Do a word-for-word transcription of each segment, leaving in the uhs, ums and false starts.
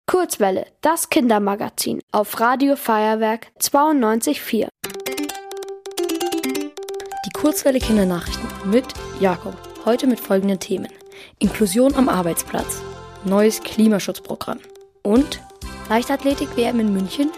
Kurzwelle, das Kindermagazin auf Radio Feuerwerk zweiundneunzig Komma vier. Die Kurzwelle Kindernachrichten mit Jakob. Heute mit folgenden Themen: Inklusion am Arbeitsplatz, neues Klimaschutzprogramm und Leichtathletik-W M in München.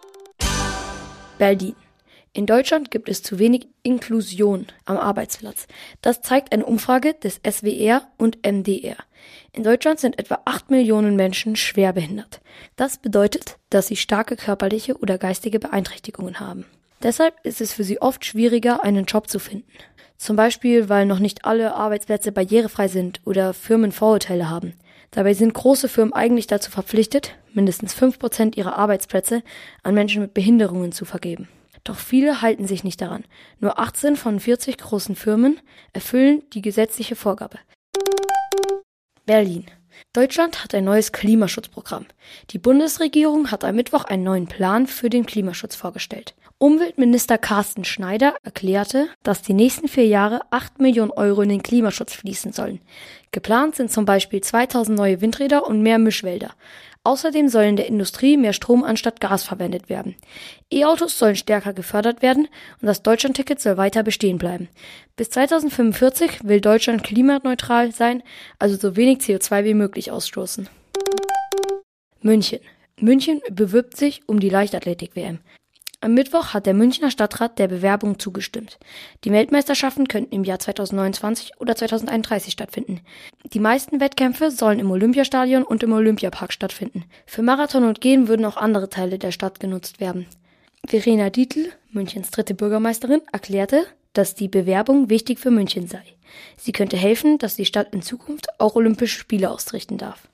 Berlin. In Deutschland gibt es zu wenig Inklusion am Arbeitsplatz. Das zeigt eine Umfrage des S W R und M D R. In Deutschland sind etwa acht Millionen Menschen schwerbehindert. Das bedeutet, dass sie starke körperliche oder geistige Beeinträchtigungen haben. Deshalb ist es für sie oft schwieriger, einen Job zu finden. Zum Beispiel, weil noch nicht alle Arbeitsplätze barrierefrei sind oder Firmen Vorurteile haben. Dabei sind große Firmen eigentlich dazu verpflichtet, mindestens fünf Prozent ihrer Arbeitsplätze an Menschen mit Behinderungen zu vergeben. Doch viele halten sich nicht daran. Nur achtzehn von vierzig großen Firmen erfüllen die gesetzliche Vorgabe. Berlin. Deutschland hat ein neues Klimaschutzprogramm. Die Bundesregierung hat am Mittwoch einen neuen Plan für den Klimaschutz vorgestellt. Umweltminister Carsten Schneider erklärte, dass die nächsten vier Jahre acht Millionen Euro in den Klimaschutz fließen sollen. Geplant sind zum Beispiel zweitausend neue Windräder und mehr Mischwälder. Außerdem soll in der Industrie mehr Strom anstatt Gas verwendet werden. E-Autos sollen stärker gefördert werden und das Deutschlandticket soll weiter bestehen bleiben. Bis zweitausendfünfundvierzig will Deutschland klimaneutral sein, also so wenig C O zwei wie möglich ausstoßen. München. München bewirbt sich um die Leichtathletik-W M. Am Mittwoch hat der Münchner Stadtrat der Bewerbung zugestimmt. Die Weltmeisterschaften könnten im Jahr zweitausendneunundzwanzig oder zweitausendeinunddreißig stattfinden. Die meisten Wettkämpfe sollen im Olympiastadion und im Olympiapark stattfinden. Für Marathon und Gehen würden auch andere Teile der Stadt genutzt werden. Verena Dietl, Münchens dritte Bürgermeisterin, erklärte, dass die Bewerbung wichtig für München sei. Sie könnte helfen, dass die Stadt in Zukunft auch Olympische Spiele ausrichten darf.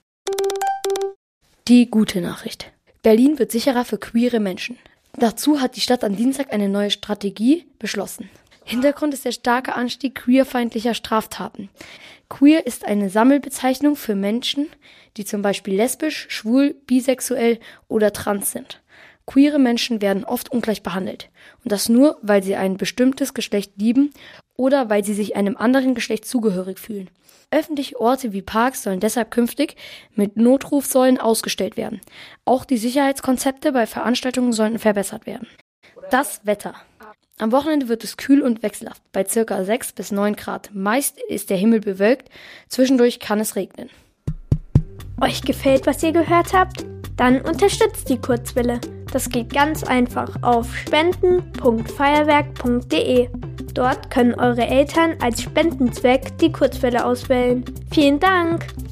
Die gute Nachricht: Berlin wird sicherer für queere Menschen. Dazu hat die Stadt am Dienstag eine neue Strategie beschlossen. Hintergrund ist der starke Anstieg queerfeindlicher Straftaten. Queer ist eine Sammelbezeichnung für Menschen, die zum Beispiel lesbisch, schwul, bisexuell oder trans sind. Queere Menschen werden oft ungleich behandelt. Und das nur, weil sie ein bestimmtes Geschlecht lieben oder weil sie sich einem anderen Geschlecht zugehörig fühlen. Öffentliche Orte wie Parks sollen deshalb künftig mit Notrufsäulen ausgestellt werden. Auch die Sicherheitskonzepte bei Veranstaltungen sollen verbessert werden. Das Wetter. Am Wochenende wird es kühl und wechselhaft, bei ca. sechs bis neun Grad. Meist ist der Himmel bewölkt, zwischendurch kann es regnen. Euch gefällt, was ihr gehört habt? Dann unterstützt die Kurzwelle. Das geht ganz einfach auf spenden punkt feuerwerk punkt de. Dort können eure Eltern als Spendenzweck die Kurzwelle auswählen. Vielen Dank!